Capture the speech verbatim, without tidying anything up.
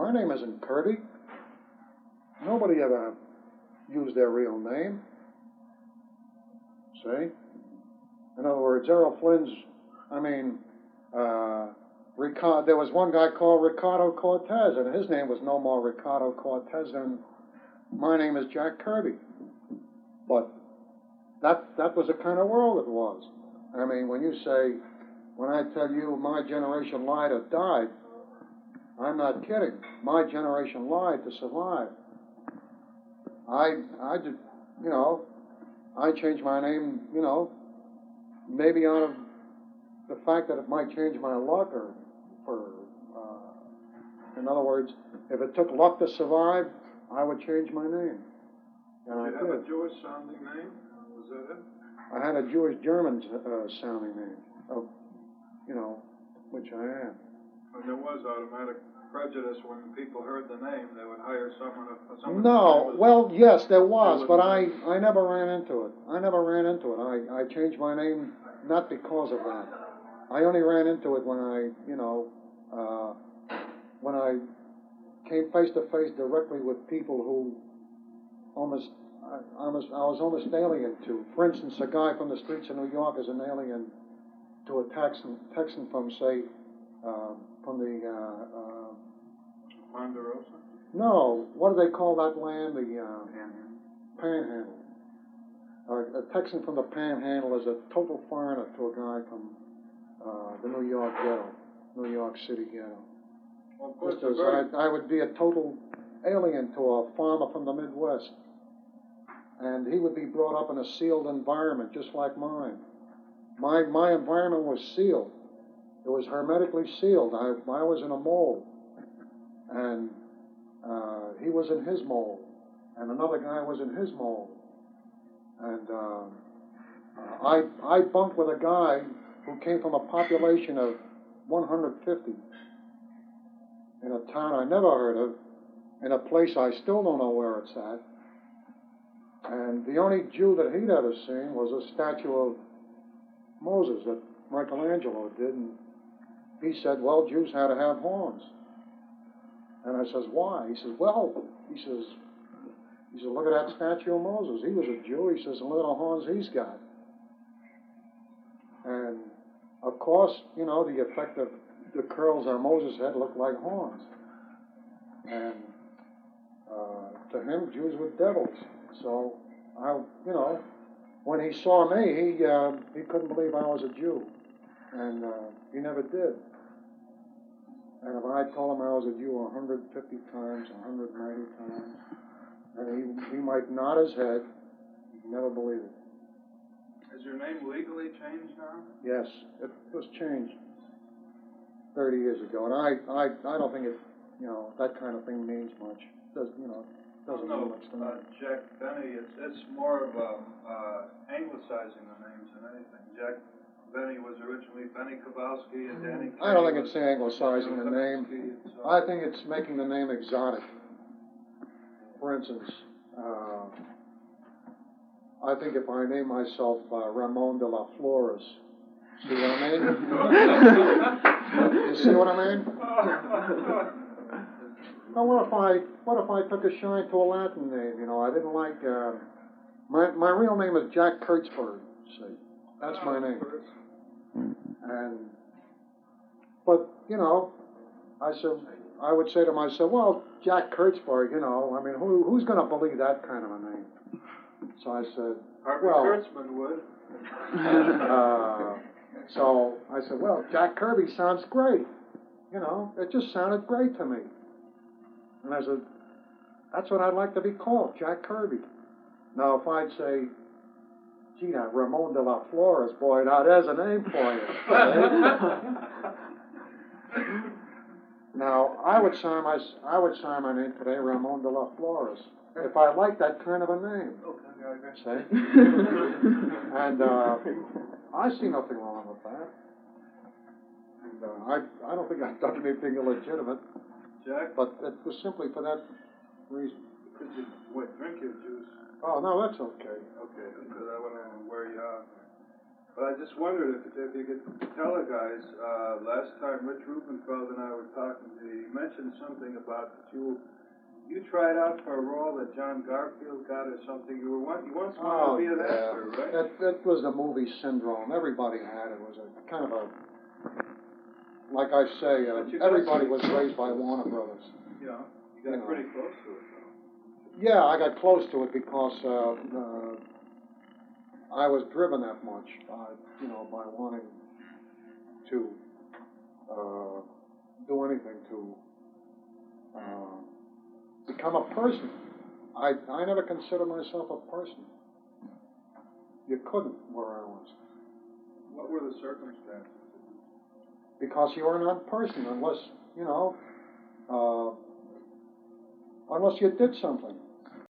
My name isn't Kirby. Nobody ever used their real name. See? In other words, Errol Flynn's, I mean, uh, Ricardo, there was one guy called Ricardo Cortez, and his name was no more Ricardo Cortez than my name is Jack Kirby. But that that was the kind of world it was. I mean, when you say, when I tell you my generation lied or died, I'm not kidding. My generation lied to survive. I, I did, you know, I changed my name, you know, maybe out of the fact that it might change my luck, or for, uh, in other words, if it took luck to survive, I would change my name. And did you I have did. a Jewish sounding name? Was that it? I had a Jewish German uh, sounding name, of, you know, which I am. And there was automatic prejudice when people heard the name, they would hire someone. someone No, well, yes, there was, They but I, I never ran into it. I never ran into it. I, I changed my name not because of that. I only ran into it when I, you know, uh, when I came face to face directly with people who almost, I, almost, I was almost alien to. For instance, a guy from the streets of New York is an alien to a Texan, Texan from, say, uh, from the, uh, uh, Ponderosa? no, what do they call that land? The uh, Panhandle. Uh, a Texan from the Panhandle is a total foreigner to a guy from uh, the New York ghetto, New York City ghetto. Well, of course, Just as very... I, I would be a total alien to a farmer from the Midwest. And he would be brought up in a sealed environment just like mine. My, my environment was sealed. It was hermetically sealed. I, I was in a mold. And uh, he was in his mold. And another guy was in his mold. And uh, I, I bunked with a guy who came from a population of one hundred fifty in a town I never heard of, in a place I still don't know where it's at. And the only Jew that he'd ever seen was a statue of Moses that Michelangelo did. And he said, well, Jews had to have horns. And I says, why? He says, well, he says, he said, look at that statue of Moses. He was a Jew. He says, and look at the horns he's got. And, of course, you know, the effect of the curls on Moses' head looked like horns. And uh, to him, Jews were devils. So, I, you know, when he saw me, he, uh, he couldn't believe I was a Jew. And uh, he never did. And if I told him I was a Jew one hundred fifty times, one hundred ninety times, and he, he might nod his head, he'd never believe it. Is your name legally changed now? Yes, it was changed thirty years ago, and I, I, I don't think it, you know, that kind of thing means much. It does, you know, doesn't no, mean much to me. Uh, Jack Benny, it's, it's more of a, uh, anglicizing the names than anything. Jack Benny was originally Benny Kowalski and Danny Kaye. I don't think it's anglicizing the name. So. I think it's making the name exotic. For instance, uh, I think if I name myself uh, Ramon de la Flores, see what I mean? You see what I mean? Now, what if I what if I took a shine to a Latin name? You know, I didn't like uh, my my real name is Jack Kurtzberg. See, that's my name. And but you know, I said I would say to myself, well, Jack Kurtzberg, you know, I mean, who who's going to believe that kind of a name? So I said, Harvey well, Kurtzman would. uh, so I said, well, Jack Kirby sounds great. You know, it just sounded great to me. And I said, that's what I'd like to be called, Jack Kirby. Now, if I'd say, gee, now, Ramon de la Flores, boy, now there's a name for you. Now, I would sign my I would sign my name today, Ramon de la Flores, if I liked that kind of a name. See? And uh, I see nothing wrong with that. And uh, I I don't think I've done anything illegitimate. Jack? But it was simply for that reason. Could you wait, drink your juice? Oh, no, that's okay. Okay, because I want to know where you are. But I just wondered if, if you could tell the guys, uh, last time Rich Rubenfeld and I were talking to you, you mentioned something about that you, you tried out for a role that John Garfield got or something. You were one, you once wanted to be an actor, right? That, that was the movie syndrome. Everybody had it. It was a kind of a, like I say, uh, But you got everybody pretty was close raised by to it. Warner Brothers. Yeah, you got You know. pretty close to it, though. Yeah, I got close to it because uh, uh, I was driven that much by, you know, by wanting to uh, do anything to uh, become a person. I I never considered myself a person. You couldn't where I was. What were the circumstances? Because you are not a person unless, you know, uh, unless you did something.